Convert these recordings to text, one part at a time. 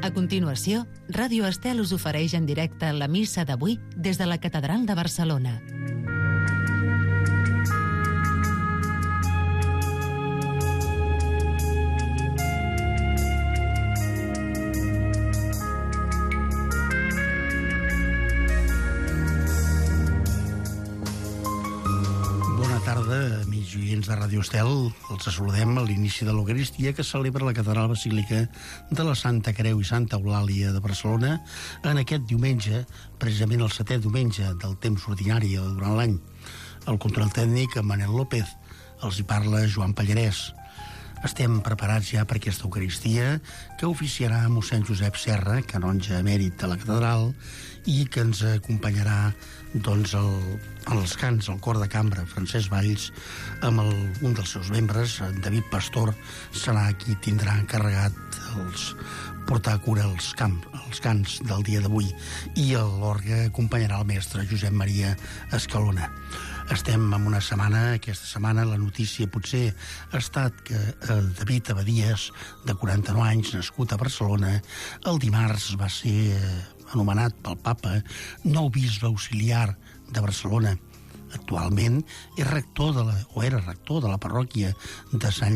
A continuació, Ràdio Estel us ofereix en directe la missa d'avui des de la Catedral de Barcelona. Amics i oients de Ràdio Estel, els saludem a l'inici de l'Eucaristia que celebra la Catedral Basílica de la Santa Creu i Santa Eulàlia de Barcelona en aquest diumenge, precisament el 7è diumenge del temps ordinari durant l'any. El control tècnic, Manel López, els hi parla Joan Pallarès. Estem preparats ja per aquesta Eucaristia que oficiarà mossèn Josep Serra, canonge emèrit de la catedral, i que ens acompanyarà doncs els cants, el cor de cambra Francesc Valls, amb un dels seus membres, en David Pastor, serà qui tindrà encarregat portar a cura els cants del dia d'avui, i l'orgue acompanyarà el mestre Josep Maria Escalona. Estem en una setmana, aquesta setmana la notícia potser ha estat que David Abadías, de 49 anys, nascut a Barcelona, el dimarts va ser anomenat pel papa nou bisbe auxiliar de Barcelona. Actualment és rector era rector de la parròquia de Sant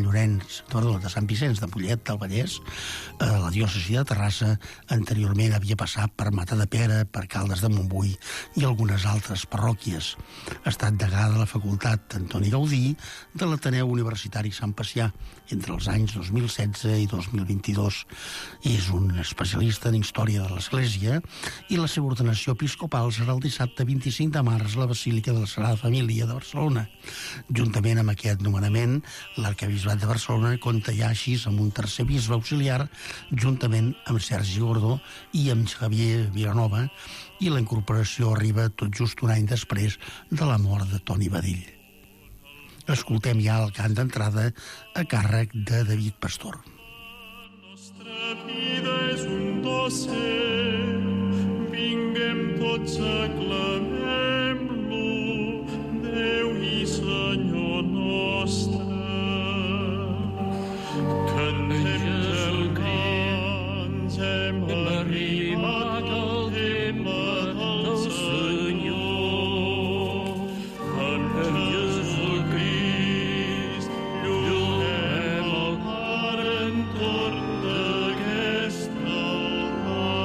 Vicenç de Mollet del Vallès, a la diòcesi de Terrassa. Anteriorment havia passat per Matadepera, per Caldes de Montbui i algunes altres parròquies. Ha estat degà de la Facultat Antoni Gaudí de l'Ateneu Universitari Sant Pacià entre els anys 2016 i 2022. És un especialista en història de l'Església i la seva ordenació episcopal serà el dissabte 25 de març a la Basílica de la Sagrada Família de Barcelona. Juntament amb aquest nomenament, l'arquebisbat de Barcelona compta ja així amb un tercer bisbe auxiliar, juntament amb Sergi Gordó i amb Javier Vilanova, i la incorporació arriba tot just un any després de la mort de Toni Badill. Escoltem ja el cant d'entrada a càrrec de David Pastor. La nostra vida és un do seu, vinguem tots aclamem-lo, Déu i Senyor nostre. Cantem germans, hem arribat al temple del Senyor. En Jesucrist lloguem el Pare entorn d'aquest altar.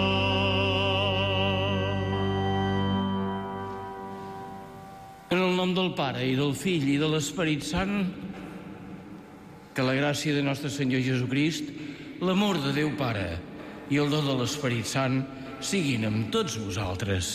En el nom del Pare i del Fill i de l'Esperit Sant, que la gràcia de nostre Senyor Jesucrist, l'amor de Déu Pare i el do de l'Esperit Sant siguin amb tots vosaltres.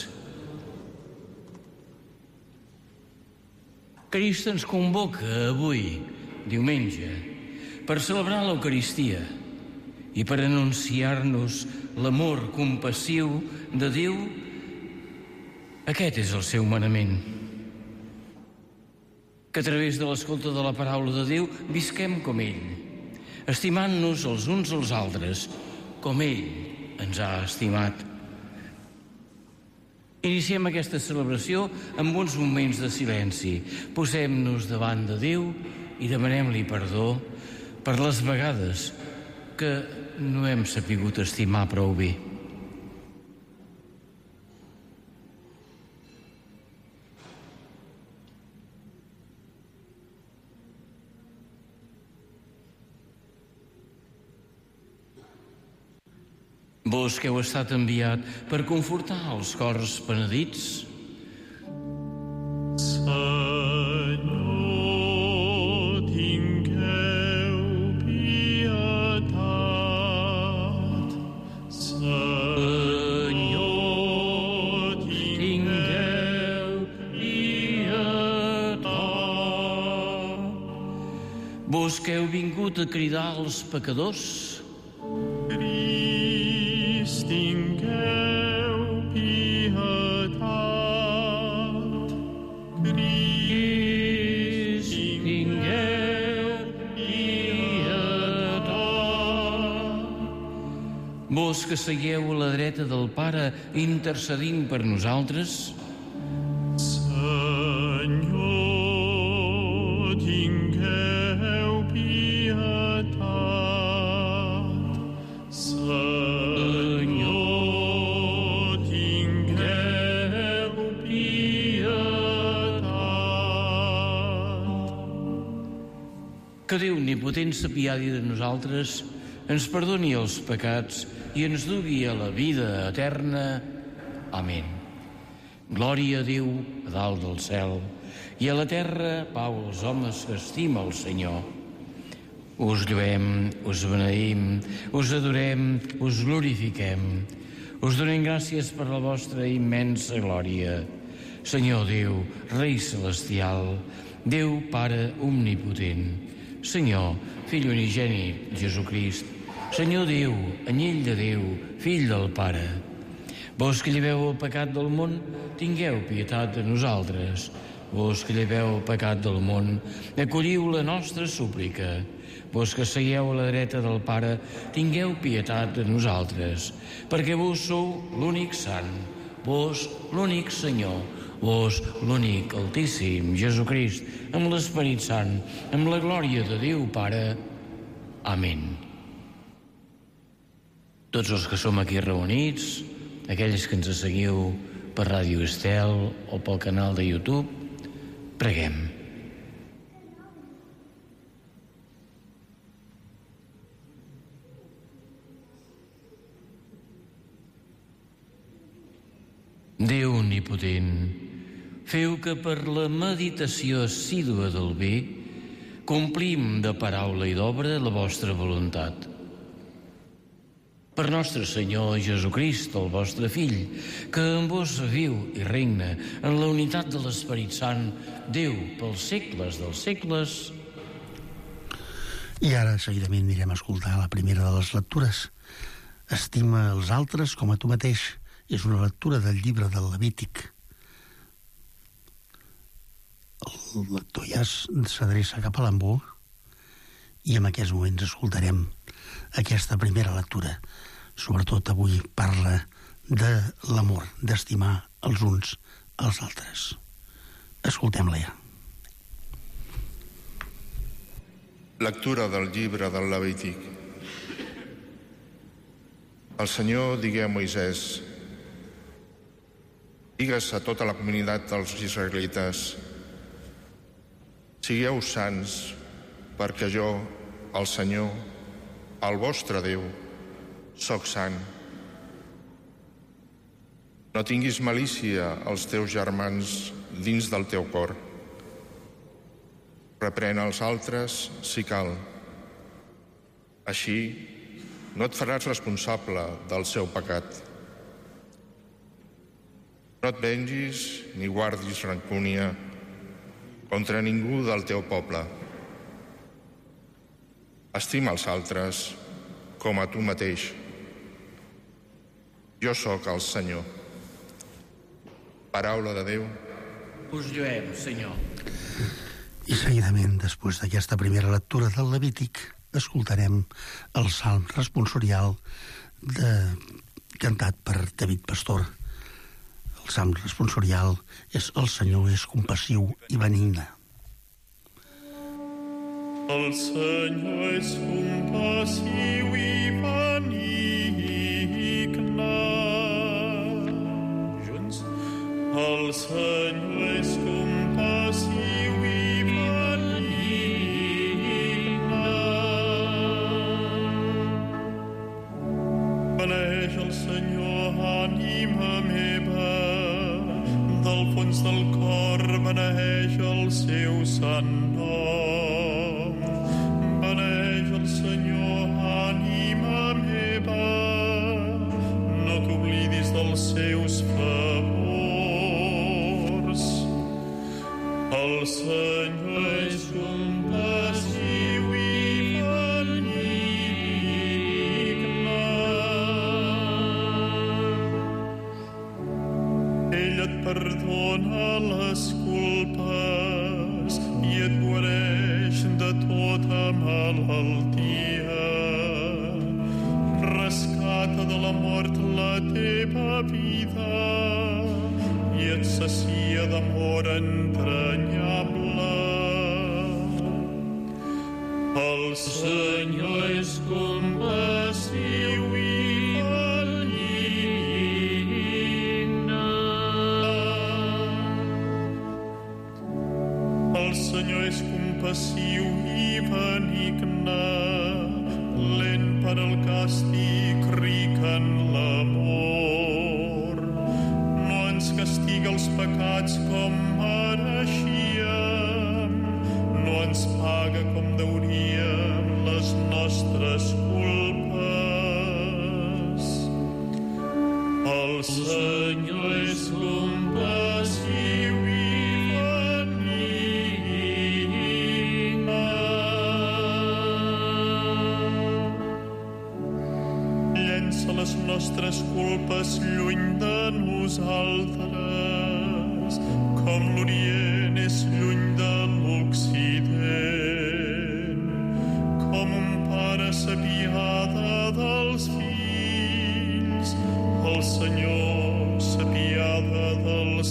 Crist ens convoca avui, diumenge, per celebrar l'Eucaristia i per anunciar-nos l'amor compassiu de Déu. Aquest és el seu manament. Que a través de l'escolta de la paraula de Déu visquem com ell, estimant-nos els uns als altres, com ell ens ha estimat. Iniciem aquesta celebració amb uns moments de silenci. Posem-nos davant de Déu i demanem-li perdó per les vegades que no hem sapigut estimar prou bé. Vos que heu estat enviat per confortar els cors penedits, Senyor, tingueu pietat. Senyor, tingueu pietat. vos que heu vingut a cridar als pecadors, Crist, tingueu pietat. Crist, tingueu pietat. vos que seieu a la dreta del Pare intercedint per nosaltres, Senyor, tingueu pietat. Senyor, Que Déu omnipotent s'apiadi de nosaltres, ens perdoni els pecats i ens dugui a la vida eterna. Amén. Glòria a Déu a dalt del cel i a la terra pau als homes que estima el Senyor. Us lluem, us beneïm, us adorem, us glorifiquem. Us donem gràcies per la vostra immensa glòria. Senyor Déu, Rei celestial, Déu Pare omnipotent, Senyor, Fill unigènit, Jesucrist, Senyor Déu, Anyell de Déu, Fill del Pare. Vos que lleveu el pecat del món, tingueu pietat de nosaltres. Vos que lleveu el pecat del món, acolliu la nostra súplica. Vos que seieu a la dreta del Pare, tingueu pietat de nosaltres, perquè vos sou l'únic sant, vos l'únic Senyor, vos l'únic Altíssim, Jesucrist, amb l'Esperit Sant, amb la glòria de Déu Pare. Amén. Tots els que som aquí reunits, aquells que ens seguiu per Ràdio Estel o pel canal de YouTube, preguem. Déu omnipotent, feu que per la meditació assídua del bé complim de paraula i d'obra la vostra voluntat. Per nostre Senyor Jesucrist, el vostre Fill, que en vos viu i regna en la unitat de l'Esperit Sant, Déu pels segles dels segles. I ara seguidament anirem a escoltar la primera de les lectures. Estima els altres com a tu mateix. És una lectura del llibre del Levític. El lector ja s'adreça cap a l'embó i en aquests moments escoltarem aquesta primera lectura. Sobretot avui parla de l'amor, d'estimar els uns als altres. Escoltem-la ja. Lectura del llibre del Levític. El Senyor digué a Moisès: digues a tota la comunitat dels israelites: sigueu sants, perquè jo, el Senyor, el vostre Déu, soc sant. No tinguis malícia als teus germans dins del teu cor. Reprèn els altres si cal. Així no et faràs responsable del seu pecat. No et vengis ni guardis rancúnia contra ningú del teu poble. Estima els altres com a tu mateix. Jo sóc el Senyor. Paraula de Déu. Us lluem, Senyor. I seguidament, després d'aquesta primera lectura del Levític, escoltarem el Salm responsorial cantat per David Pastor. El Salm responsorial és El Senyor és compassiu i benigne. El Senyor és compassiu i benigne. Junts. El Senyor és compassiu i benigne. Beneix el Senyor, ànima meva. Del fons del cor beneix el seu sant nom. Beneix el Senyor, ànima meva, no t'oblidis dels seus favors. El Senyor és compassiu i benigne. Ell et perdona les culpes i et guareix de tota malaltia. Rescata de la mort la teva vida i et sacia d'amor entranyable. El Senyor és compassiu i benigne. El Senyor és compassiu i benigne. per al càstig ric en l'amor. No ens castiga els pecats com mereixíem, no ens paga com deuríem les nostres culpes. El Senyor és compassiu i benigne. Llença les nostres culpes lluny de nosaltres, com l'Orient és lluny de l'Occident. Com un pare s'apiada dels fills, el Senyor s'apiada dels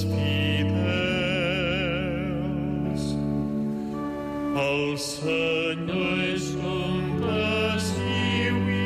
fidels. El Senyor és compassiu i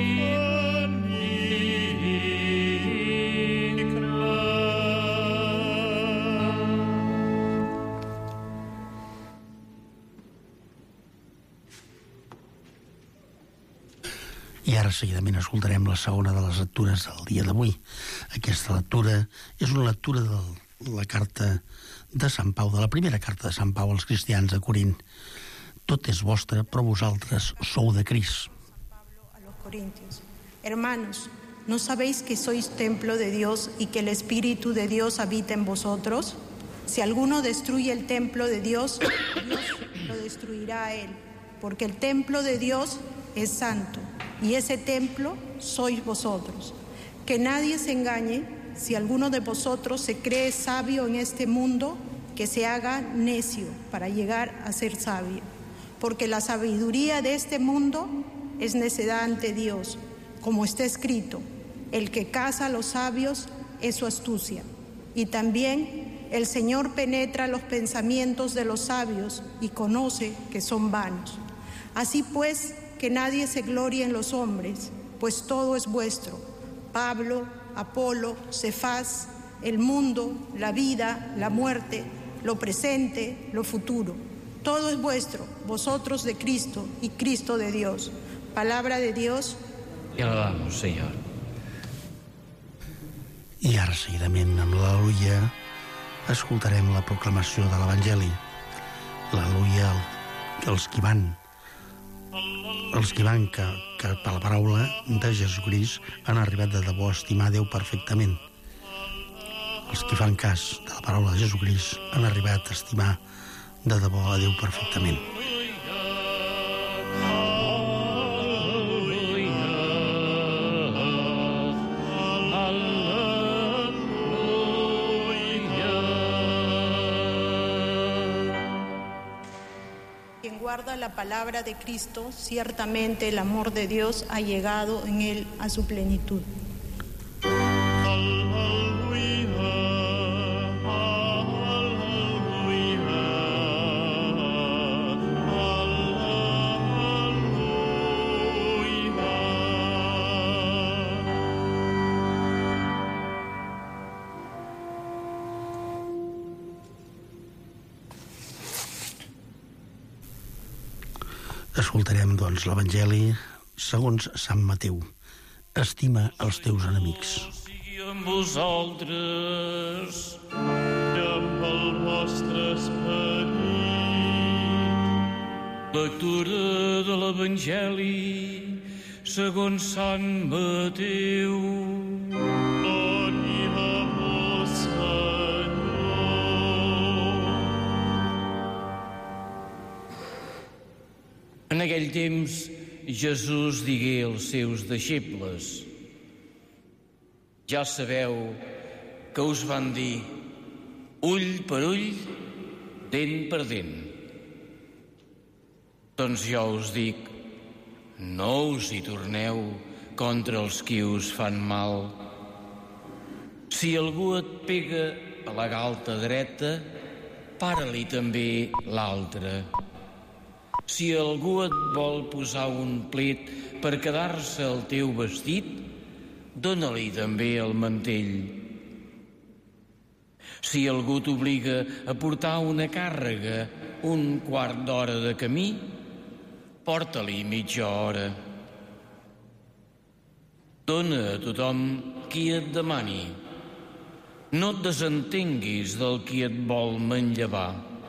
I ara seguidament escoltarem la segona de les lectures del dia d'avui. Aquesta lectura és una lectura de la carta de Sant Pau, de la primera carta de Sant Pau als cristians a Corint. Tot és vostre, però vosaltres sou de Crist. A los Corintios. Hermanos, ¿no sabéis que sois templo de Dios y que el Espíritu de Dios habita en vosotros? Si alguno destruye el templo de Dios, Dios lo destruirá a él, porque el templo de Dios es santo, y ese templo sois vosotros. Que nadie se engañe, si alguno de vosotros se cree sabio en este mundo, que se haga necio para llegar a ser sabio. Porque la sabiduría de este mundo es necedad ante Dios, como está escrito, el que caza a los sabios es su astucia. Y también el Señor penetra los pensamientos de los sabios y conoce que son vanos. Así pues, que nadie se glorie en los hombres, pues todo es vuestro. Pablo, Apolo, Cefás, el mundo, la vida, la muerte, lo presente, lo futuro. Todo es vuestro, vosotros de Cristo y Cristo de Dios. Palabra de Dios. I alabamos, Senyor. I ara seguidament amb l'Al·leluia escoltarem la proclamació de l'Evangeli. L'Al·leluia, els qui van que per la paraula de Jesucrist han arribat de debò a estimar Déu perfectament. Els que fan cas de la paraula de Jesucrist han arribat a estimar de debò a Déu perfectament. Quien guarda la palabra de Cristo, ciertamente el amor de Dios ha llegado en él a su plenitud. Escoltarem, doncs, l'Evangeli segons Sant Mateu. Estima els teus enemics. Sigui amb vosaltres i amb el vostre esperit. Lectura de l'Evangeli segons Sant Mateu. Glòria a vos, Senyor. En aquell temps, Jesús digué als seus deixebles: ja sabeu que us van dir ull per ull, dent per dent. Doncs jo us dic, no us hi torneu contra els qui us fan mal. Si algú et pega a la galta dreta, para-li també l'altra. Si algú et vol posar un plet per quedar-se el teu vestit, dóna-li també el mantell. Si algú t'obliga a portar una càrrega un quart d'hora de camí, porta-li mitja hora. Dóna a tothom qui et demani. No et desentenguis del qui et vol manllevar.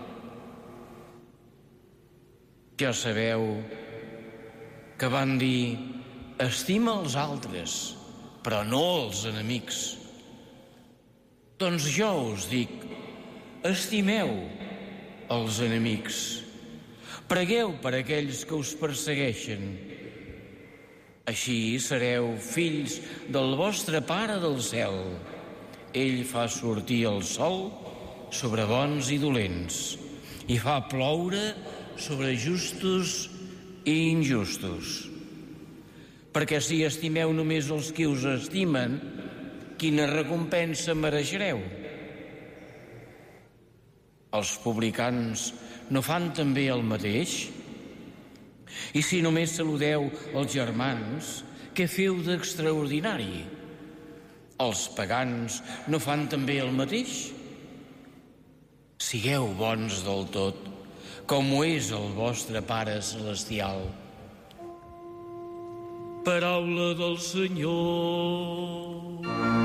Ja sabeu que van dir estima els altres, però no els enemics. Doncs jo us dic, estimeu els enemics. Pregueu per aquells que us persegueixen. Així sereu fills del vostre Pare del cel. Ell fa sortir el sol sobre bons i dolents i fa ploure sobre justos i injustos. Perquè si estimeu només els qui us estimen, quina recompensa mereixereu? Els publicans no fan també el mateix? I si només saludeu els germans, què feu d'extraordinari? Els pagans no fan també el mateix? Sigueu bons del tot, com ho és el vostre Pare celestial. Paraula del Senyor.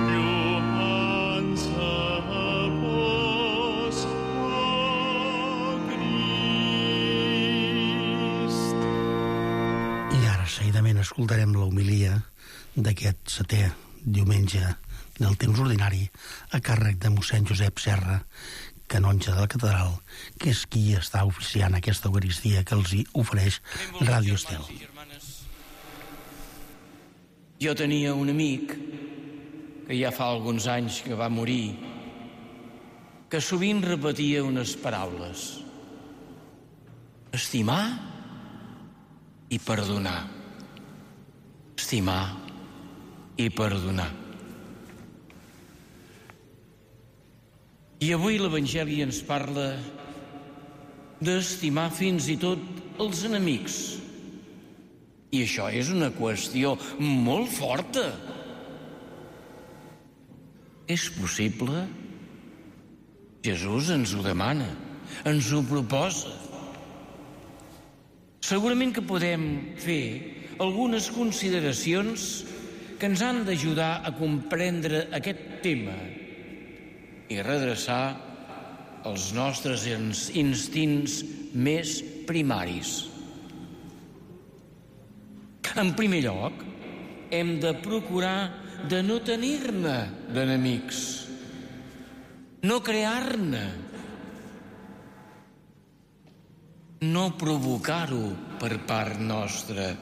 Lloança a vos, oh Crist. I ara seguidament escoltarem la homilia d'aquest 7è diumenge del temps ordinari a càrrec de mossèn Josep Serra, canonge de la catedral, que és qui està oficiant aquesta eucaristia que els hi ofereix Ràdio Estel. Jo tenia un amic que ja fa alguns anys que va morir, que sovint repetia unes paraules: estimar i perdonar. Estimar i perdonar. I avui l'Evangeli ens parla d'estimar fins i tot els enemics. I això és una qüestió molt forta. És possible? Jesús ens ho demana, ens ho proposa. Segurament que podem fer algunes consideracions que ens han d'ajudar a comprendre aquest tema i redreçar els nostres instints més primaris. En primer lloc, hem de procurar de no tenir-ne d'enemics, no crear-ne, no provocar-ho per part nostra.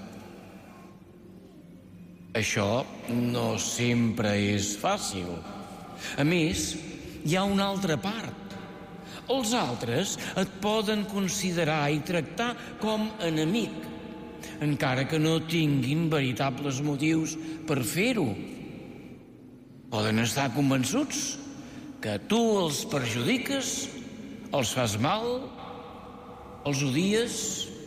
Això no sempre és fàcil. A més, hi ha una altra part. Els altres et poden considerar i tractar com enemic, encara que no tinguin veritables motius per fer-ho. Poden estar convençuts que tu els perjudiques, els fas mal, els odies.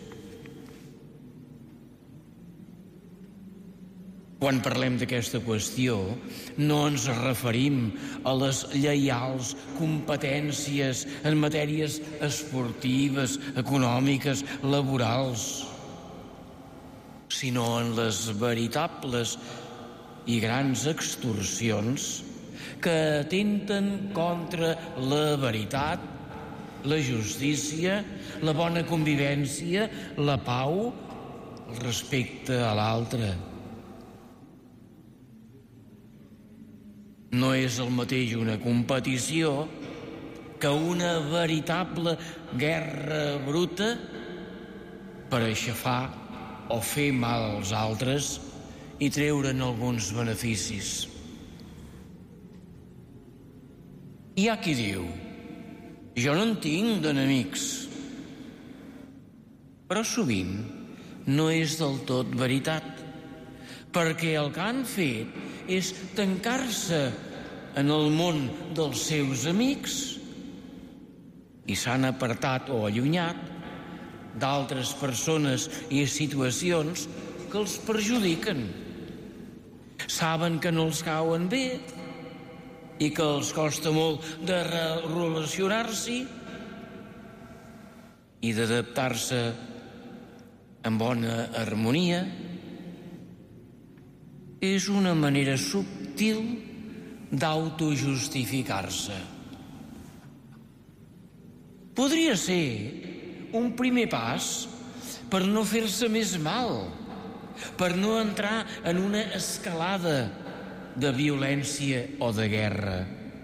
Quan parlem d'aquesta qüestió, no ens referim a les lleials competències en matèries esportives, econòmiques, laborals, sinó en les veritables i grans extorsions que atempten contra la veritat, la justícia, la bona convivència, la pau, el respecte a l'altre. No és el mateix una competició que una veritable guerra bruta per aixafar o fer mal als altres i treure'n alguns beneficis. Hi ha qui diu: jo no en tinc d'enemics. Però sovint no és del tot veritat, perquè el que han fet és tancar-se en el món dels seus amics i s'han apartat o allunyat d'altres persones i situacions que els perjudiquen. Saben que no els cauen bé i que els costa molt de relacionar-s'hi i d'adaptar-se en bona harmonia. és una manera subtil d'autojustificar-se. Podria ser un primer pas per no fer-se més mal, per no entrar en una escalada de violència o de guerra.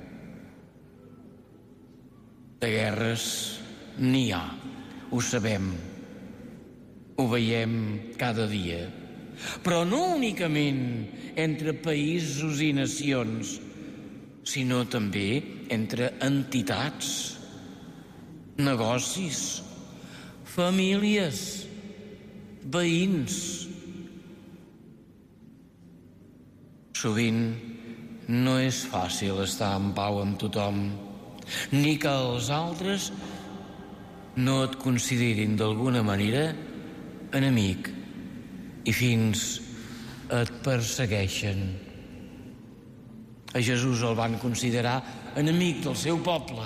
De guerres n'hi ha, ho sabem, ho veiem cada dia. Però no únicament entre països i nacions, sinó també entre entitats, negocis, famílies, veïns. Sovint no és fàcil estar en pau amb tothom, ni que els altres no et considerin d'alguna manera enemic i fins et persegueixen. A Jesús el van considerar enemic del seu poble.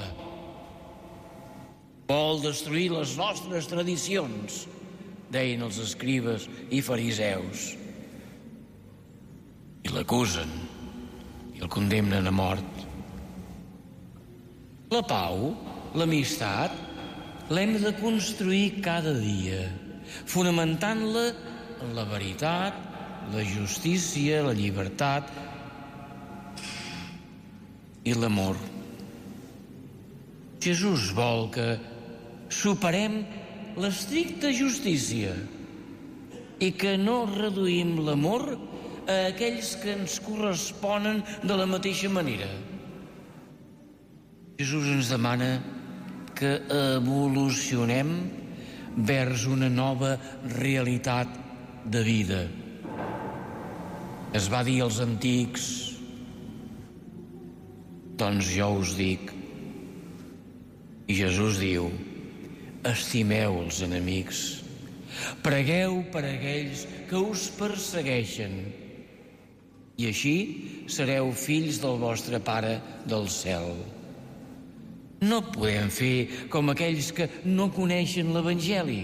Vol destruir les nostres tradicions, deien els escribes i fariseus. I l'acusen i el condemnen a mort. La pau, l'amistat, l'hem de construir cada dia, fonamentant-la en la veritat, la justícia, la llibertat i l'amor. Jesús vol que superem l'estricta justícia i que no reduïm l'amor a aquells que ens corresponen de la mateixa manera. Jesús ens demana que evolucionem vers una nova realitat de vida. Es va dir als antics, doncs jo us dic. I Jesús diu, estimeu els enemics, pregueu per aquells que us persegueixen, i així sereu fills del vostre Pare del cel. No podem fer com aquells que no coneixen l'Evangeli.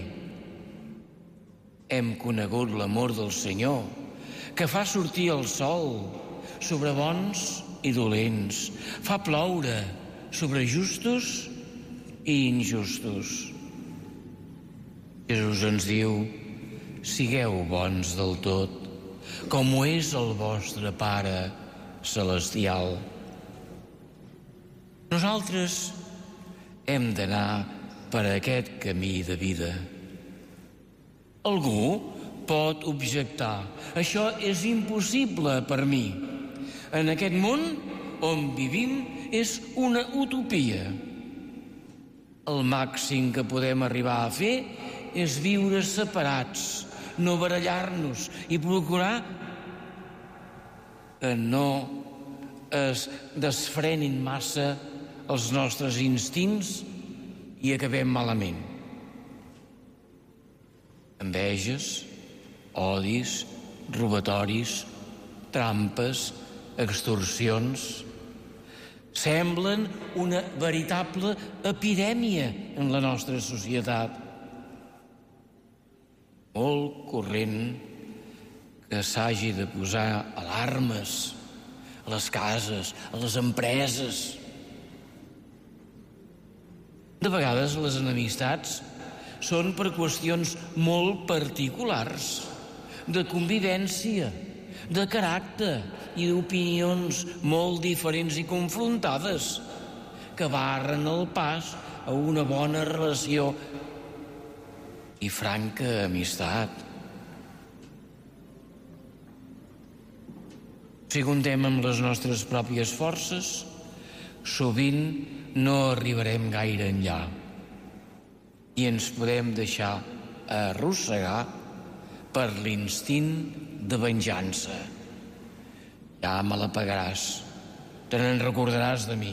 Hem conegut l'amor del Senyor, que fa sortir el sol sobre bons i dolents, fa ploure sobre justos i injustos. Jesús ens diu, sigueu bons del tot, com ho és el vostre Pare celestial. Nosaltres hem d'anar per aquest camí de vida. Algú pot objectar, això és impossible per mi. En aquest món on vivim és una utopia. El màxim que podem arribar a fer és viure separats, no barallar-nos i procurar que no es desfrenin massa els nostres instints i acabem malament. Enveges, odis, robatoris, trampes, extorsions semblen una veritable epidèmia en la nostra societat. Molt corrent que s'hagi de posar alarmes a les cases, a les empreses. De vegades les enemistats són per qüestions molt particulars, de convivència, de caràcter i d'opinions molt diferents i confrontades, que barren el pas a una bona relació i franca amistat. Si comptem amb les nostres pròpies forces, sovint no arribarem gaire enllà i ens podem deixar arrossegar per l'instint de venjança. Ja me la pagaràs, te n'en recordaràs de mi.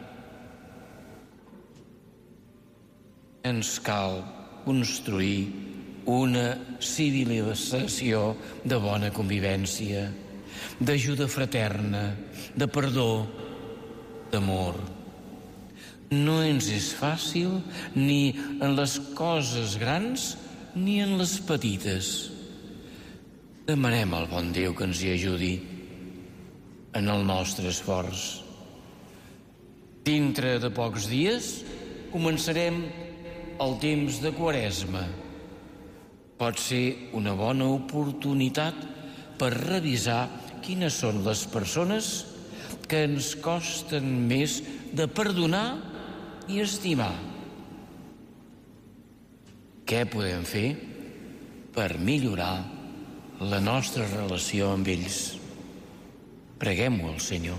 Ens cal construir una civilització de bona convivència, d'ajuda fraterna, de perdó, d'amor. No ens és fàcil ni en les coses grans ni en les petites. Demanem al bon Déu que ens hi ajudi en el nostre esforç. Dintre de pocs dies començarem el temps de Quaresma. Pot ser una bona oportunitat per revisar quines són les persones que ens costen més de perdonar i estimar. Què podem fer per millorar la nostra relació amb ells? Preguem-ho al Senyor.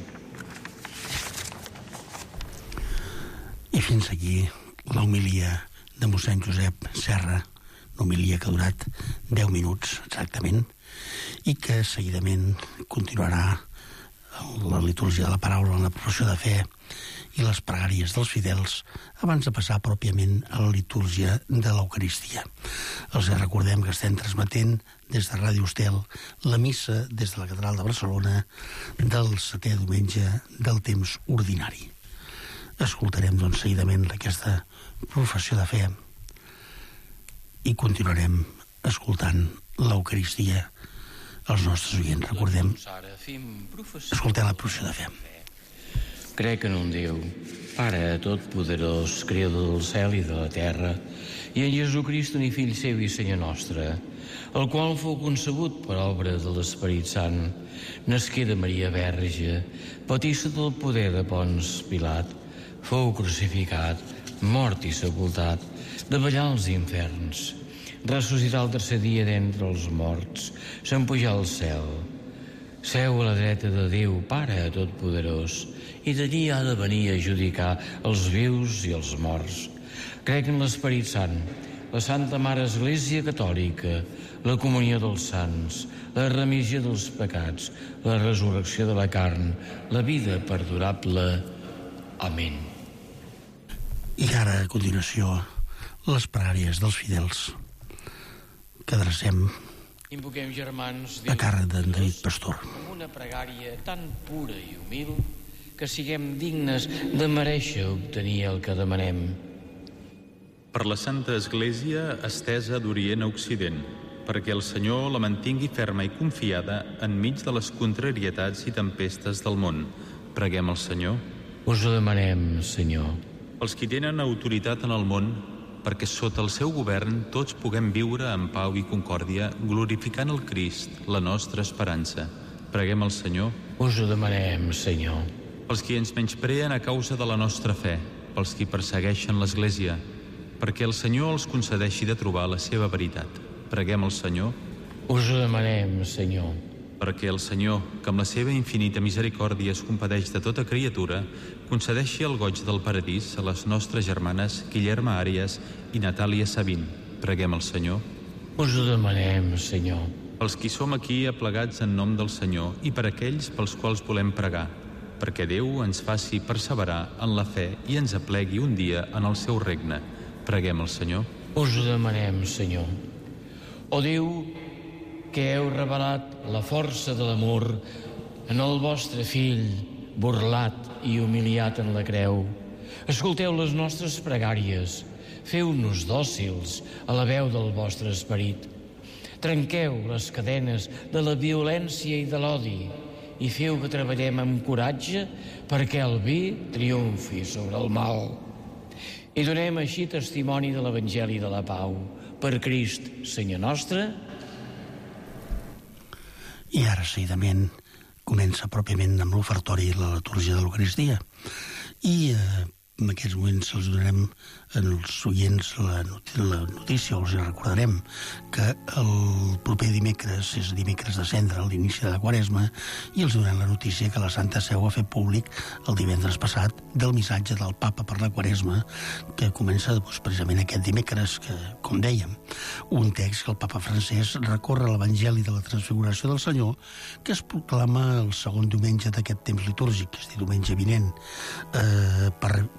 I fins aquí l'homilia de mossèn Josep Serra, una homilia que ha durat 10 minuts exactament i que seguidament continuarà la litúrgia de la paraula en la professió de fe i les pregàries dels fidels abans de passar pròpiament a la litúrgia de l'Eucaristia. Els recordem que estem transmetent des de Ràdio Estel la missa des de la Catedral de Barcelona del 7è diumenge del temps ordinari. Escoltarem, doncs, seguidament aquesta professió de fe i continuarem escoltant l'Eucaristia als nostres oients. Recordem, escoltem la professió de fe. Crec en un Déu, Pare Totpoderós, Creador del cel i de la terra, i en Jesucrist, únic Fill seu i Senyor nostre, el qual fou concebut per obra de l'Esperit Sant, nasqué de Maria Verge, patí sota el poder de Pons Pilat, fou crucificat, mort i sepultat, davallar als inferns, ressuscitar el tercer dia d'entre els morts, se'n pujar al cel, seu a la dreta de Déu, Pare Totpoderós, i d'allí ha de venir a judicar els vius i els morts. Crec en l'Esperit Sant, la Santa Mare Església Catòlica, la comunió dels sants, la remissió dels pecats, la resurrecció de la carn, la vida perdurable. Amén. I ara, a continuació, les pregàries dels fidels que adrecem Invoquem, germans, a càrrec d'en David Pastor. Amb una pregària tan pura i humil que siguem dignes de merèixer obtenir el que demanem. Per la Santa Església estesa d'Orient a Occident, perquè el Senyor la mantingui ferma i confiada enmig de les contrarietats i tempestes del món. Preguem al Senyor. Us ho demanem, Senyor. Els qui tenen autoritat en el món, perquè sota el seu govern tots puguem viure en pau i concòrdia, glorificant el Crist, la nostra esperança. Preguem al Senyor. Us ho demanem, Senyor. Pels qui ens menyspreen a causa de la nostra fe, pels qui persegueixen l'Església, perquè el Senyor els concedeixi de trobar la seva veritat. Preguem al Senyor. Us ho demanem, Senyor. Perquè el Senyor, que amb la seva infinita misericòrdia es compadeix de tota criatura, concedeixi el goig del paradís a les nostres germanes Guillerma Àries i Natàlia Sabin. Preguem al Senyor. Us ho demanem, Senyor. Pels qui som aquí aplegats en nom del Senyor i per aquells pels quals volem pregar, perquè Déu ens faci perseverar en la fe i ens aplegui un dia en el seu regne. Preguem al Senyor. Us ho demanem, Senyor. O Déu, que heu revelat la força de l'amor en el vostre Fill, burlat i humiliat en la creu, escolteu les nostres pregàries, feu-nos dòcils a la veu del vostre esperit. Trenqueu les cadenes de la violència i de l'odi i feu que treballem amb coratge perquè el bé triomfi sobre el mal. I donem així testimoni de l'Evangeli de la pau. Per Crist, Senyor nostre. I ara, seguidament, comença pròpiament amb l'ofertori i la litúrgia de l'Eucaristia. I en aquests moments els donarem als oients la notícia, els recordarem que el proper dimecres és dimecres de Cendra, a l'inici de la Quaresma, i els donem la notícia que la Santa Seu ha fet públic el divendres passat del missatge del Papa per la Quaresma, que comença precisament aquest dimecres, que, com dèiem, un text que el Papa francès recorre l'Evangeli de la Transfiguració del Senyor, que es proclama el segon diumenge d'aquest temps litúrgic, és a dir, diumenge vinent, per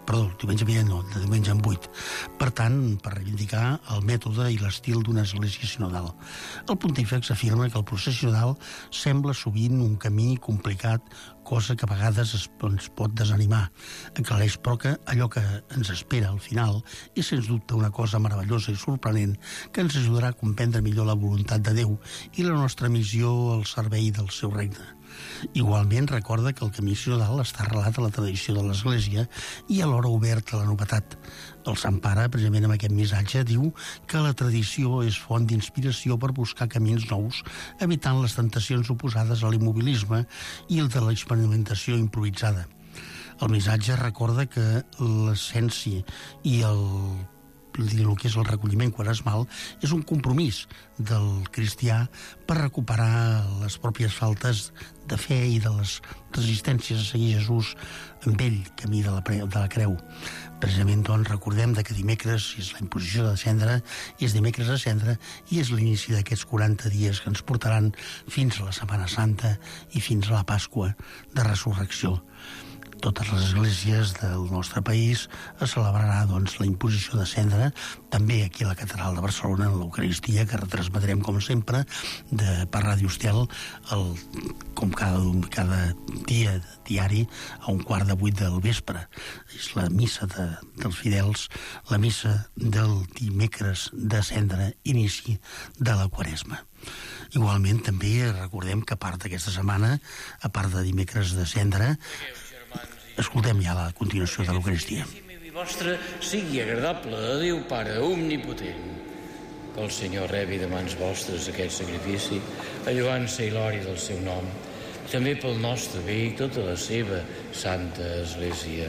diumenge vinent no, de diumenge en 8. Per tant, per reivindicar el mètode i l'estil d'una església sinodal. El pontífex afirma que el procés sinodal sembla sovint un camí complicat, cosa que a vegades ens pot desanimar. Aclareix, però, que allò que ens espera al final és, sens dubte, una cosa meravellosa i sorprenent que ens ajudarà a comprendre millor la voluntat de Déu i la nostra missió al servei del seu regne. Igualment recorda que el camí sinodal està arrelat a la tradició de l'Església i alhora obert a la novetat. El Sant Pare, precisament amb aquest missatge, diu que la tradició és font d'inspiració per buscar camins nous, evitant les tentacions oposades a l'immobilisme i el de l'experimentació improvisada. El missatge recorda que l'essència i el que és el recolliment quaresmal és un compromís del cristià per recuperar les pròpies faltes de fe i de les resistències a seguir Jesús amb ell, camí de la creu. Precisament, doncs, recordem que dimecres és la imposició de cendra, és dimecres a cendra i és l'inici d'aquests 40 dies que ens portaran fins a la Setmana Santa i fins a la Pasqua de Resurrecció. Totes les esglésies del nostre país es celebrarà, doncs, la imposició de cendra, també aquí a la Catedral de Barcelona, en l'Eucaristia, que retransmetrem, com sempre, per Ràdio Estel, com cada dia diari, a 7:15 del vespre. És la missa dels fidels, la missa del dimecres de cendra, inici de la Quaresma. Igualment, també recordem que a part d'aquesta setmana, a part de dimecres de cendra, escoltem ja la continuació de l'Eucaristia. Que vostre sigui agradable a Déu Pare omnipotent, que el Senyor rebi de mans vostres aquest sacrifici, a lloança i glòria del seu nom, també pel nostre bé i tota la seva Santa Església.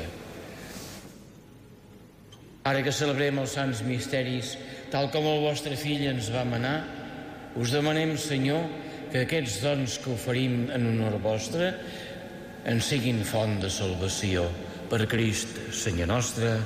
Ara que celebrem els sants misteris, tal com el vostre fill ens va manar, us demanem, Senyor, que aquests dons que oferim en honor vostre en siguin font de salvació. Per Crist, Senyor nostre.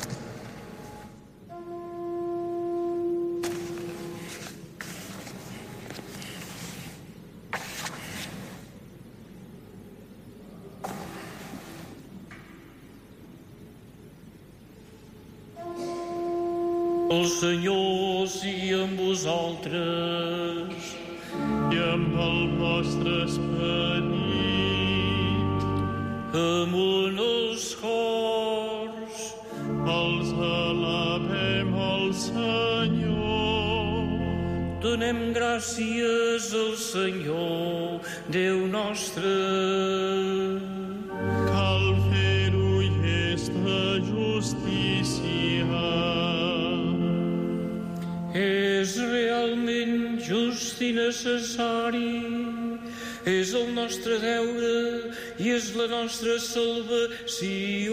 El Senyor sigui amb vosaltres i amb el vostre esperit. Amunt els cors, els alabem al Senyor. Donem gràcies al Senyor, Déu nostre. Cal fer-ho i és de justícia. És realment just i necessari. És el nostre deure i és la nostra salvació.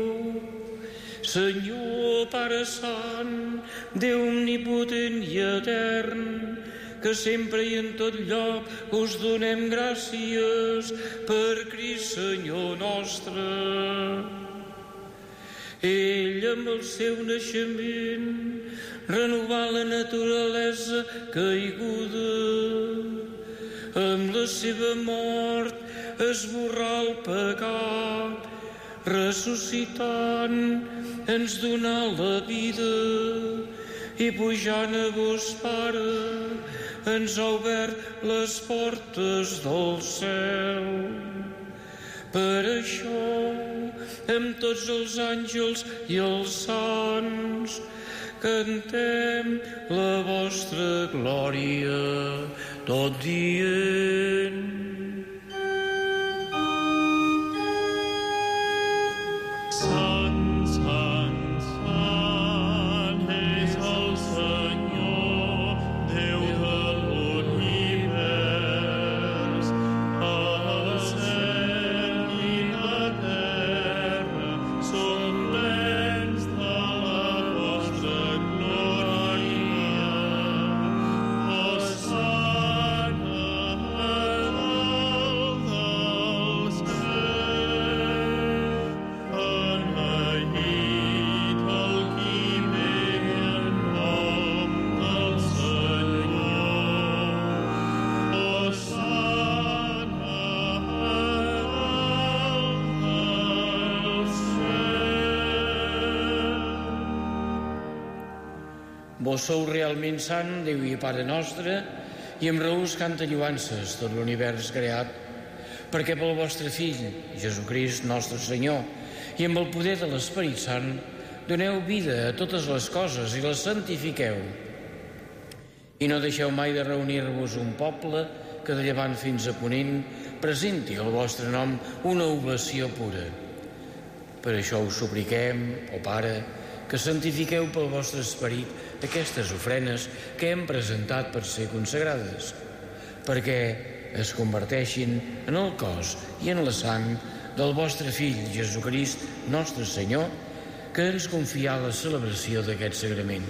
Senyor, Pare Sant, Déu omnipotent i etern, que sempre i en tot lloc us donem gràcies per Crist, Senyor nostre. Ell, amb el seu naixement, renovà la naturalesa caiguda. Amb la seva mort esborrà el pecat, ressuscitant ens donà la vida i pujant a vos, Pare, ens ha obert les portes del cel. Per això, amb tots els àngels i els sants, cantem la vostra glòria, tot dient. Sant, sant, sant és el Senyor, Déu de l'univers. El cel i la terra són plens de la vostra glòria. Hosana a dalt del cel. Vos sou realment sant, Déu i Pare nostre, i amb raó us canta lloances tot l'univers creat, perquè pel vostre Fill, Jesucrist, nostre Senyor, i amb el poder de l'Esperit Sant, doneu vida a totes les coses i les santifiqueu. I no deixeu mai de reunir-vos un poble que de llevant fins a ponent presenti al vostre nom una oblació pura. Per això us supliquem, Pare, que santifiqueu pel vostre esperit aquestes ofrenes que hem presentat per ser consagrades, perquè es converteixin en el cos i en la sang del vostre Fill, Jesucrist, nostre Senyor, que ens confià la celebració d'aquest sagrament.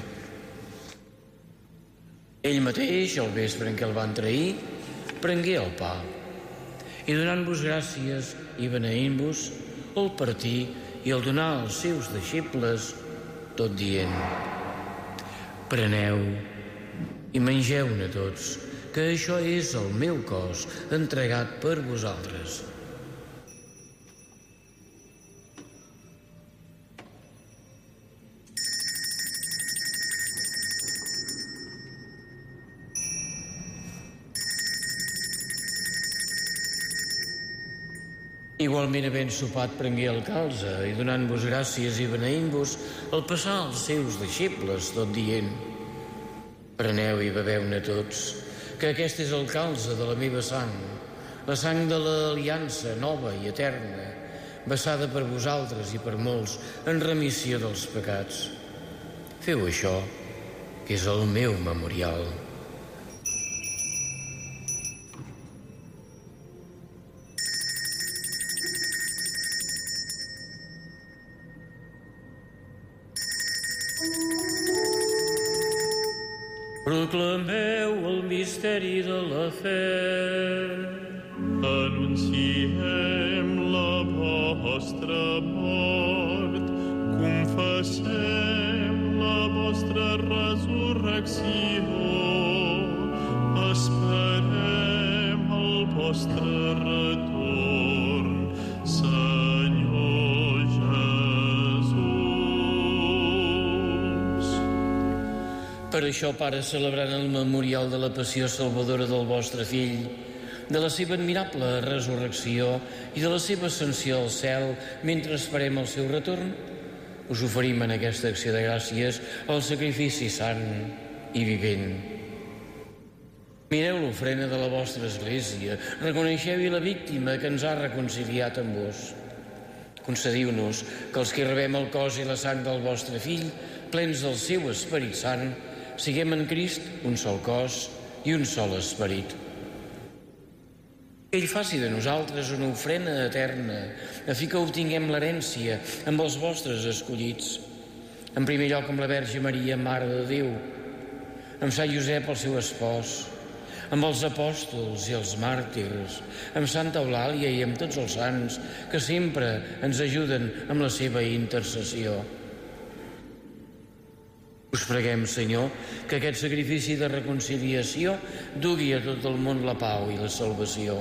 Ell mateix, al vespre en què el van trair, prengué el pa i donant-vos gràcies i beneint-vos, el partí i el donar als seus deixebles, tot dient: preneu i mengeu-ne tots, que això és el meu cos entregat per vosaltres. Igualment, havent sopat, prengué el calze i donant-vos gràcies i beneint-vos, el passà als seus deixebles, tot dient: preneu i beveu-ne tots, que aquest és el calze de la meva sang, la sang de l'aliança nova i eterna, vessada per vosaltres i per molts en remissió dels pecats. Feu això, que és el meu memorial. Proclameu el misteri de la fe. Anunciem la vostra mort, confessem la vostra resurrecció, esperem el vostre retorn, Senyor Jesús. Per això, Pare, celebrant el memorial de la passió salvadora del vostre Fill, de la seva admirable resurrecció i de la seva ascensió al cel mentre esperem el seu retorn, us oferim en aquesta acció de gràcies el sacrifici sant i vivent. Mireu l'ofrena de la vostra Església, reconeixeu-hi la víctima que ens ha reconciliat amb vos. Concediu-nos que els que rebem el cos i la sang del vostre Fill, plens del seu Esperit Sant, siguem en Crist un sol cos i un sol esperit. Que ell faci de nosaltres una ofrena eterna, a fi que obtinguem l'herència amb els vostres escollits. En primer lloc amb la Verge Maria, Mare de Déu, amb Sant Josep, el seu espòs, amb els apòstols i els màrtirs, amb Santa Eulàlia i amb tots els sants que sempre ens ajuden amb la seva intercessió. Us preguem, Senyor, que aquest sacrifici de reconciliació dugui a tot el món la pau i la salvació.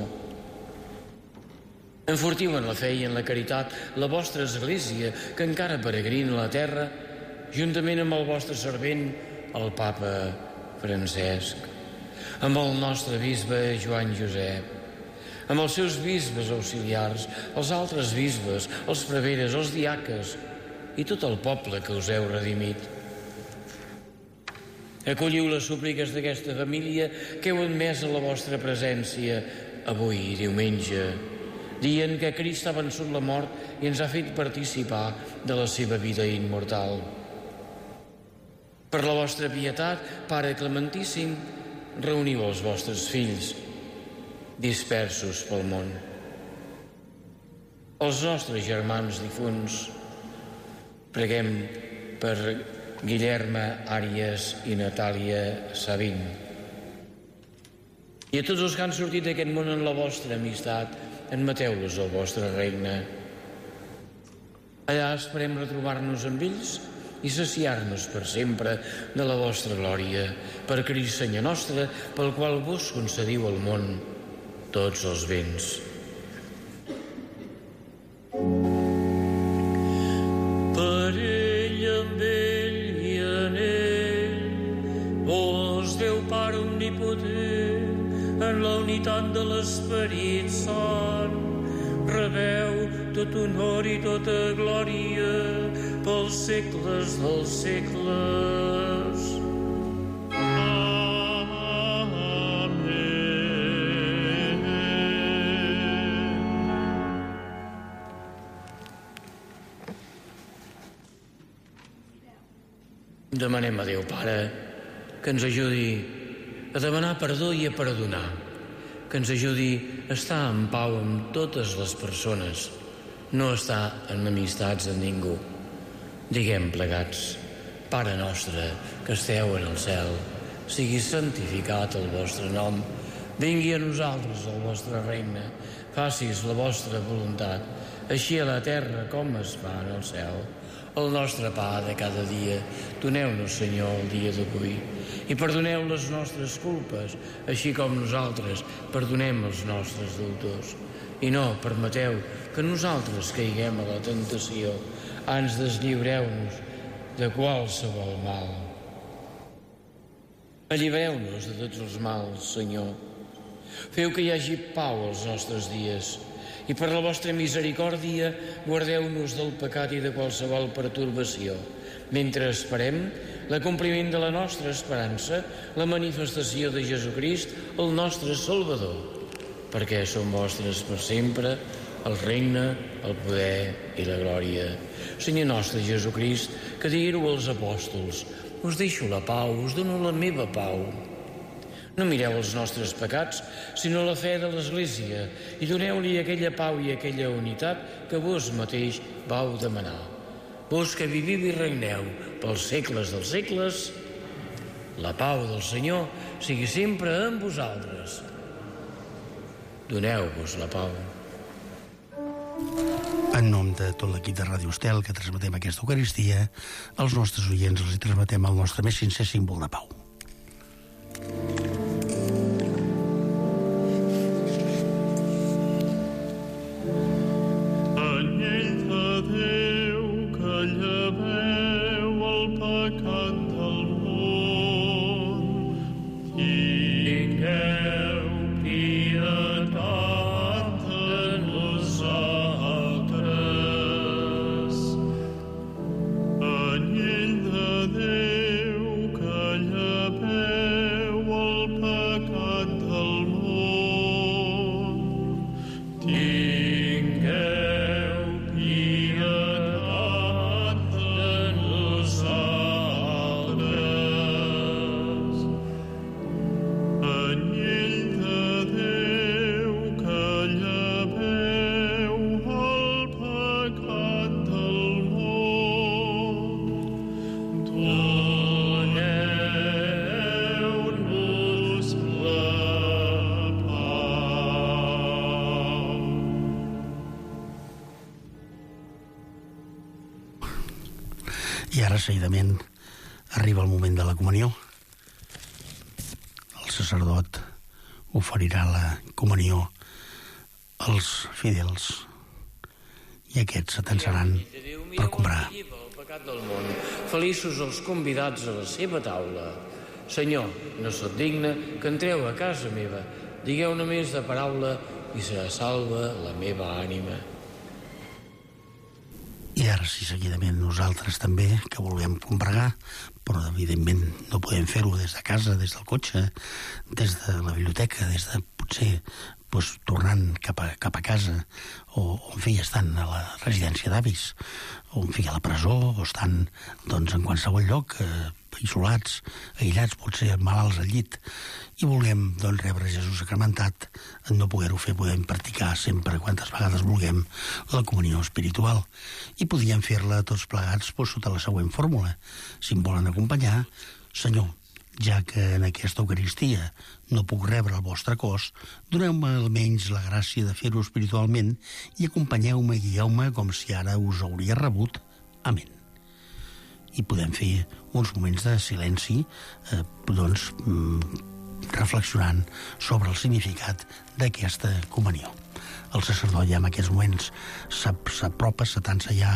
Enfortiu en la fe i en la caritat la vostra Església, que encara peregrina a la terra, juntament amb el vostre servent, el Papa Francesc, amb el nostre bisbe Joan Josep, amb els seus bisbes auxiliars, els altres bisbes, els preveres, els diaques i tot el poble que us heu redimit. Acolliu les súpliques d'aquesta família que heu admès a la vostra presència avui, diumenge, dient que Crist ha vençut la mort i ens ha fet participar de la seva vida immortal. Per la vostra pietat, Pare Clementíssim, reuniu els vostres fills dispersos pel món. Els nostres germans difunts, preguem per Guillerma Àries i Natàlia Sabin. I a tots els que han sortit d'aquest món en la vostra amistat, admeteu-los al vostre regne. Allà esperem retrobar-nos amb ells i saciar-nos per sempre de la vostra glòria, per Crist Senyor nostre, pel qual vos concediu al món tots els béns. Per ell, amb ell i en ell, unitat de l'Esperit Sant, rebeu tot honor i tota glòria pels segles dels segles. Demanem a Déu Pare que ens ajudi a demanar perdó i a perdonar, que ens ajudi a estar en pau amb totes les persones, no estar en amistats amb ningú. Diguem plegats: Pare nostre que esteu en el cel, sigui santificat el vostre nom, vingui a nosaltres el vostre regne, facis la vostra voluntat, així a la terra com es fa en el cel. El nostre pa de cada dia, doneu-nos, Senyor, el dia d'avui, i perdoneu les nostres culpes, així com nosaltres perdonem els nostres deutors. I no permeteu que nosaltres caiguem a la tentació, ans deslliureu-nos de qualsevol mal. Allibereu-nos de tots els mals, Senyor. Feu que hi hagi pau als nostres dies, i per la vostra misericòrdia guardeu-nos del pecat i de qualsevol pertorbació, mentre esperem l'acompliment de la nostra esperança, la manifestació de Jesucrist, el nostre Salvador, perquè són vostres per sempre el regne, el poder i la glòria. Senyor nostre Jesucrist, que digueu als apòstols: us deixo la pau, us dono la meva pau. No mireu els nostres pecats, sinó la fe de l'Església, i doneu-li aquella pau i aquella unitat que vos mateix vau demanar. Vos que viviu i regneu pels segles dels segles, la pau del Senyor sigui sempre amb vosaltres. Doneu-vos la pau. En nom de tot l'equip de Ràdio Estel que transmetem aquesta Eucaristia, als nostres oients els hi transmetem el nostre més sincer símbol de pau. I ara, seguidament, arriba el moment de la comunió. El sacerdot oferirà la comunió als fidels i aquests s'atansaran per comprar. Feliços els convidats a la seva taula. Senyor, no sóc digne que entreu a casa meva. Digueu només de paraula i serà salva la meva ànima. I ara sí, seguidament, nosaltres també, que volem combregar, però evidentment no podem fer-ho des de casa, des del cotxe, des de la biblioteca, des de potser tornant cap a casa, o en fi, estant a la residència d'avis, o en fi, a la presó, o estant en qualsevol lloc, isolats, aïllats, potser malalts al llit, i volem rebre Jesús sacramentat. En no poder-ho fer, podem practicar sempre, quantes vegades vulguem, la comunió espiritual, i podríem fer-la tots plegats sota la següent fórmula. Si em volen acompanyar: Senyor, ja que en aquesta Eucaristia no puc rebre el vostre cos, doneu-me almenys la gràcia de fer-ho espiritualment i acompanyeu-me i guieu-me com si ara us hauria rebut. Amén. I podem fer uns moments de silenci, reflexionant sobre el significat d'aquesta comunió. El sacerdot ja en aquests moments s'apropa, s'atansa ja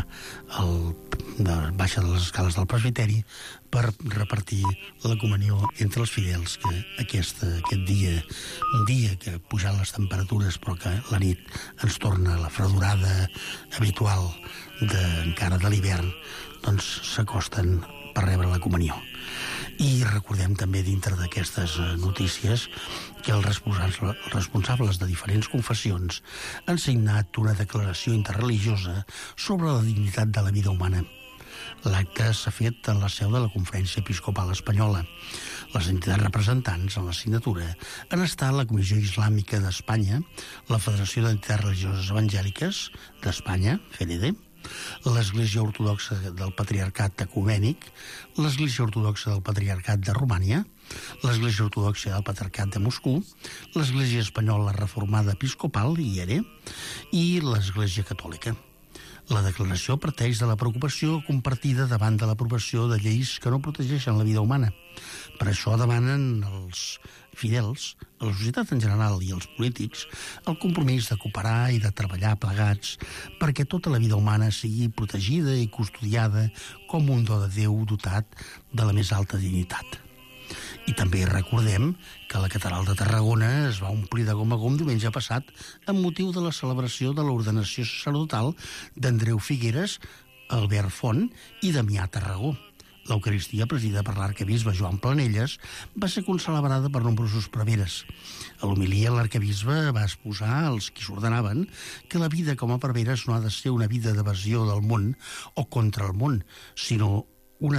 baixa de les escales del presbiteri per repartir la comunió entre els fidels, que aquest dia, un dia que pujan les temperatures però que la nit ens torna la fredorada habitual encara de l'hivern, doncs s'acosten per rebre la comunió. I recordem també dintre d'aquestes notícies que els responsables de diferents confessions han signat una declaració interreligiosa sobre la dignitat de la vida humana. L'acte s'ha fet en la seu de la Conferència Episcopal Espanyola. Les entitats representants en la signatura han estat la Comissió Islàmica d'Espanya, la Federació d'Entitats Religioses Evangèliques d'Espanya, FEDEDE, l'Església Ortodoxa del Patriarcat Ecumènic, l'Església Ortodoxa del Patriarcat de Romània, l'Església Ortodoxa del Patriarcat de Moscou, l'Església Espanyola Reformada Episcopal, IERE, i l'Església Catòlica. La declaració parteix de la preocupació compartida davant de l'aprovació de lleis que no protegeixen la vida humana. Per això demanen els fidels, a la societat en general i els polítics, el compromís de cooperar i de treballar plegats perquè tota la vida humana sigui protegida i custodiada com un do de Déu dotat de la més alta dignitat. I també recordem que la Catedral de Tarragona es va omplir de gom a gom diumenge passat amb motiu de la celebració de l'ordenació sacerdotal d'Andreu Figueres, Albert Font i Damià Tarragó. L'Eucaristia, presidida per l'arquebisbe Joan Planelles, va ser concelebrada per nombrosos preveres. A l'homilia, l'arquebisbe va exposar als qui s'ordenaven que la vida com a preveres no ha de ser una vida d'evasió del món o contra el món, sinó una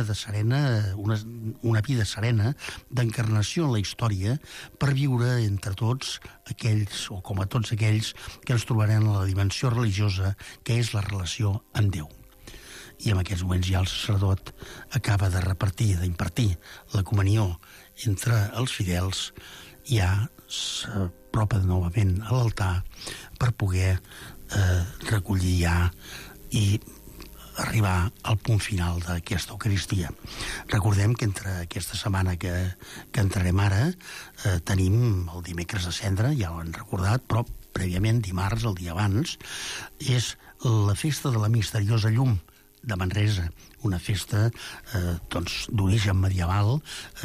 vida serena d'encarnació en la història per viure entre tots aquells, o com a tots aquells, que ens trobarem en la dimensió religiosa que és la relació amb Déu. I en aquests moments ja el sacerdot acaba de d'impartir la comunió entre els fidels, ja s'apropa novament a l'altar per poder recollir ja i arribar al punt final d'aquesta Eucaristia. Recordem que entre aquesta setmana que entrarem ara tenim el dimecres de Cendra, ja ho han recordat, però prèviament dimarts, el dia abans, és la festa de la misteriosa llum de Manresa, una festa d'origen medieval,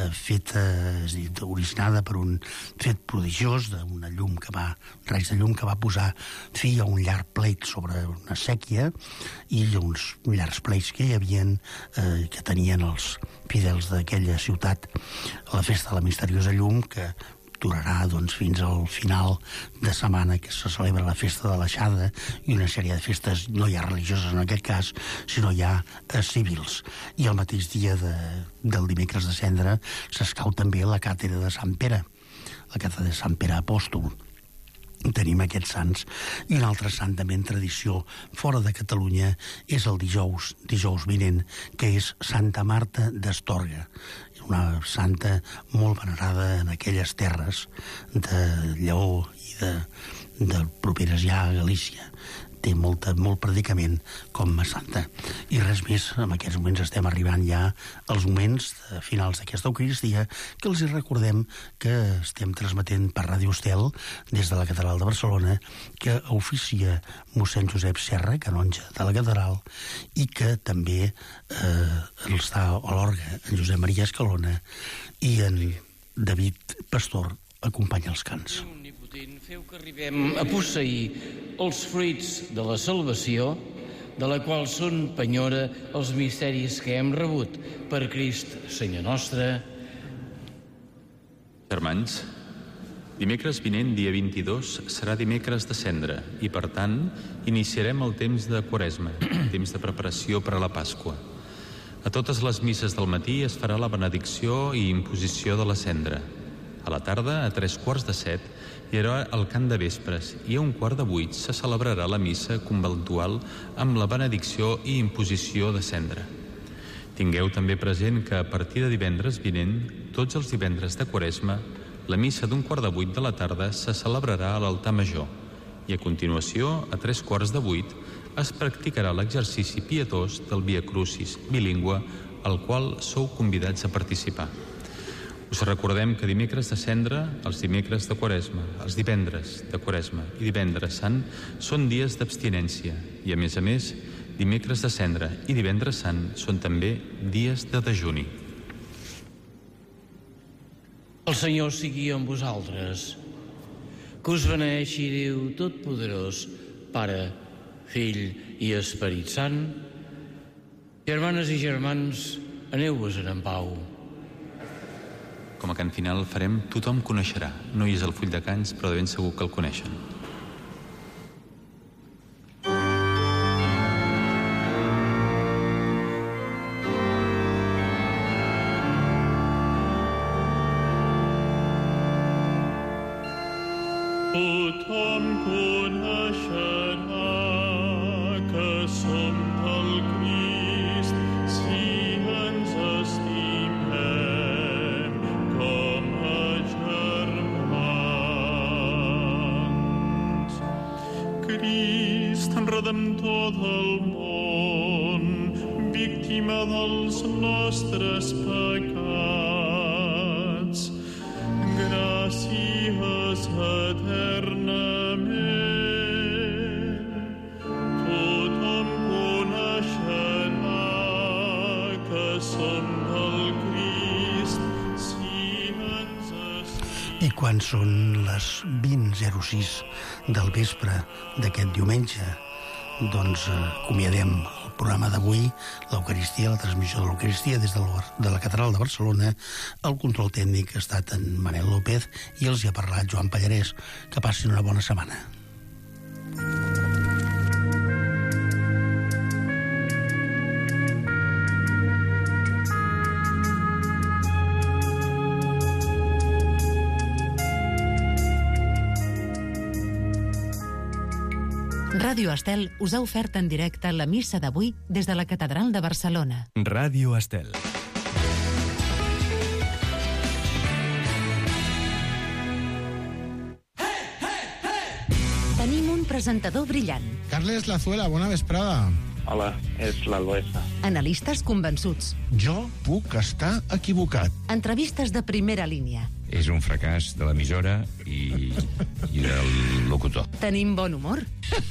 originada per un fet prodigiós d'una llum raig de llum que va posar fi a un llarg pleit sobre una sèquia i uns llargs pleits que hi havien, que tenien els fidels d'aquella ciutat. La festa de la misteriosa llum, que durarà fins al final de setmana, que se celebra la festa de l'Aixada i una sèrie de festes no ja religioses en aquest cas, sinó ja civils. I el mateix dia del dimecres de Cendra s'escau també la càtedra de Sant Pere, la càtedra de Sant Pere Apòstol. Tenim aquests sants. I un altre sant també en tradició fora de Catalunya és el dijous vinent, que és Santa Marta d'Astorga, una santa molt venerada en aquelles terres de Lleó i de properes ja a Galícia. Té molt predicament com a santa. I res més, en aquests moments estem arribant ja als moments finals d'aquesta Eucaristia, que els recordem que estem transmetent per Ràdio Estel des de la Catedral de Barcelona, que oficia mossèn Josep Serra, canonge de la Catedral, i que també està a l'orgue en Josep Maria Escalona i en David Pastor acompanya els cants. Feu que arribem a posseir els fruits de la salvació, de la qual són penyora els misteris que hem rebut per Crist, Senyor nostre. Germans, dimecres vinent, dia 22, serà dimecres de Cendra i, per tant, iniciarem el temps de Quaresma, temps de preparació per a la Pasqua. A totes les misses del matí es farà la benedicció i imposició de la cendra. A la tarda, a 7:15, hi haurà el cant de vespres i a 7:15 se celebrarà la missa conventual amb la benedicció i imposició de cendra. Tingueu també present que a partir de divendres vinent, tots els divendres de Quaresma, la missa d'7:15 de la tarda se celebrarà a l'altar major i a continuació, a 7:45, es practicarà l'exercici pietós del Via Crucis bilingüe al qual sou convidats a participar. Us recordem que dimecres de Cendra, els dimecres de Quaresma, els divendres de Quaresma i divendres Sant són dies d'abstinència i, a més, dimecres de Cendra i divendres Sant són també dies de dejuni. El Senyor sigui amb vosaltres. Que us beneeixi Déu Totpoderós, Pare, Fill i Esperit Sant. Germanes i germans, aneu-vos en pau. Com a cant final farem Tothom coneixerà. No hi és el full de Cants, però de ben segur que el coneixen. Tothom coneixerà que som del Crist si ens estimem com a germans. Crist, Redemptor del món, víctima dels nostres pecats, gràcies eternament. Tothom coneixerà que som del Crist si ens estimem. I quan són les 20:06 del vespre d'aquest diumenge, doncs acomiadem el programa d'avui, l'Eucaristia, la transmissió de l'Eucaristia des de la Catedral de Barcelona. El control tècnic ha estat en Manel López i els hi ha parlat Joan Pallarès. Que passin una bona setmana. Ràdio Estel us ha ofert en directe la missa d'avui des de la Catedral de Barcelona. Ràdio Estel. Tenim un presentador brillant. Carles Lazuela, bona vesprada. Hola, és l'Alboesa. Analistes convençuts. Jo puc estar equivocat. Entrevistes de primera línia. És un fracàs de l'emissora i del locutor. Tenim bon humor.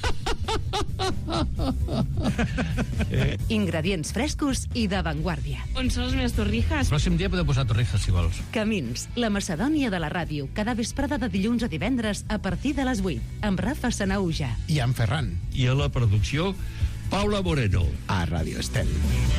Ingredients frescos i d'avantguàrdia. On són les meves torrijas? El pròxim dia podeu posar torrijas, si vols. Camins, la Macedònia de la ràdio, cada vesprada de dilluns a divendres a partir de les 8, amb Rafa Sanauja. I en Ferran. I a la producció, Paula Moreno. A Ràdio Estel.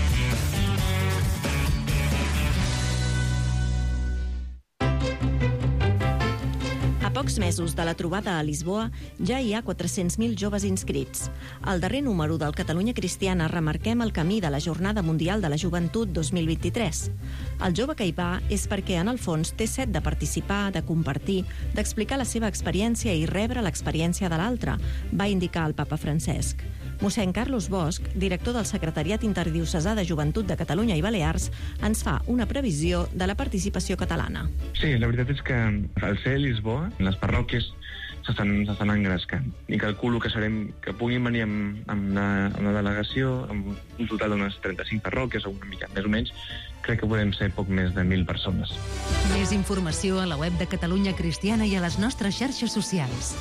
A pocs mesos de la trobada a Lisboa, ja hi ha 400.000 joves inscrits. Al darrer número del Catalunya Cristiana remarquem el camí de la Jornada Mundial de la Joventut 2023. El jove que hi va és perquè, en el fons, té set de participar, de compartir, d'explicar la seva experiència i rebre l'experiència de l'altre, va indicar el papa Francesc. Mossèn Carlos Bosch, director del Secretariat Interdiocesà de Joventut de Catalunya i Balears, ens fa una previsió de la participació catalana. Sí, la veritat és que al ser Lisboa, les parròquies s'estan engrescant. I calculo que puguin venir amb una delegació, amb un total d'unes 35 parròquies, o una mica més o menys. Crec que podem ser poc més de 1.000 persones. Més informació a la web de Catalunya Cristiana i a les nostres xarxes socials.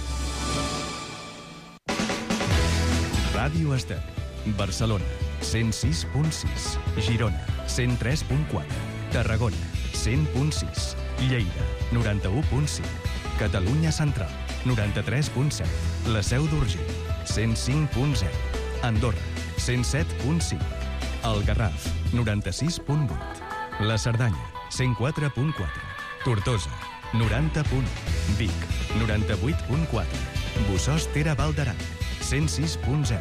Ràdio Estel. Barcelona, 106.6. Girona, 103.4. Tarragona, 100.6. Lleida, 91.5. Catalunya Central, 93.7. La Seu d'Urgell, 105.0. Andorra, 107.5. El Garraf, 96.8. La Cerdanya, 104.4. Tortosa, 90.1. Vic, 98.4. Bossòst-Tere Val d'Aran, 106.0.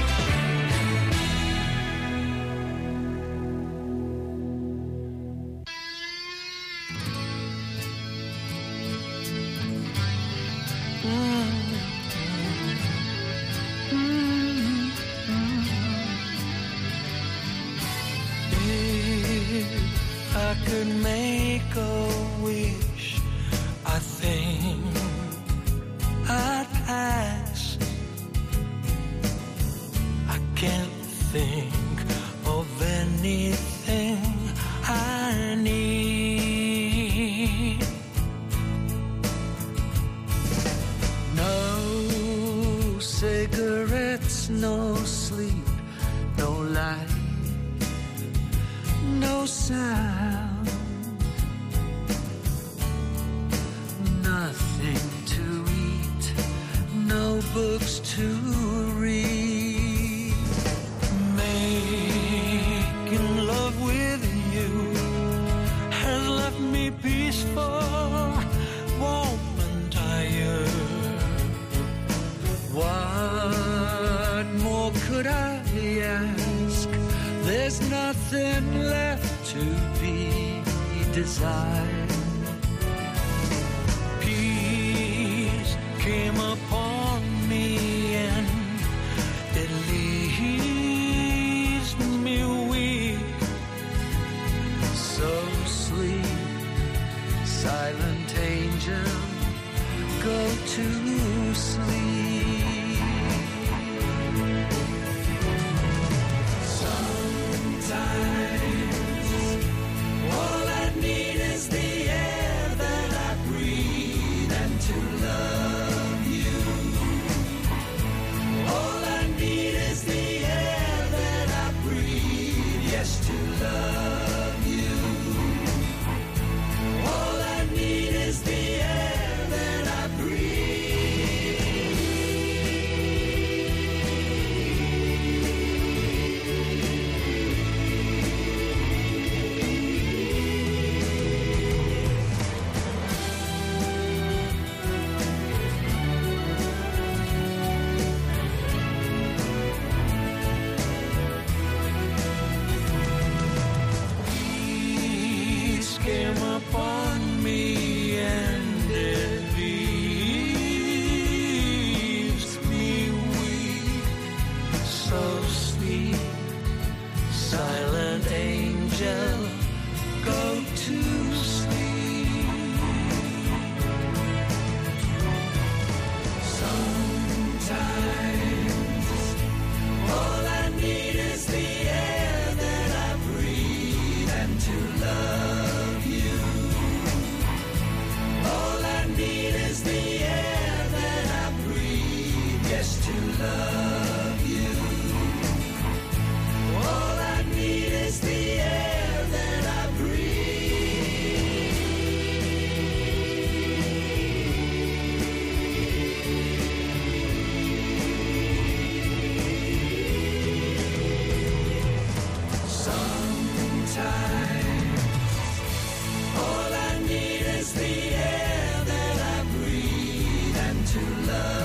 I could make a wish, I think I'd ask. I can't think of anything I need. cigarettes, no sleep, no light, no sound, nothing to eat, no books to read. Making love with you has left me peaceful, warm and tired. What more could I ask? There's nothing left to be desired. Peace came upon me and it leaves me weak. So sleep, silent angel, go to sleep. All I need is the air that I breathe and to love you. All I need is the air that I breathe, yes, to love you. All I need is the air that I breathe. Came upon me and it leaves me weak. So sleep, silent angel, go to sleep. Sometimes all I need is the air that I breathe and to love. All I need is the air that I breathe, yes, to love you. All I need is the air that I breathe. Sometimes all I need is the air that I breathe and to love.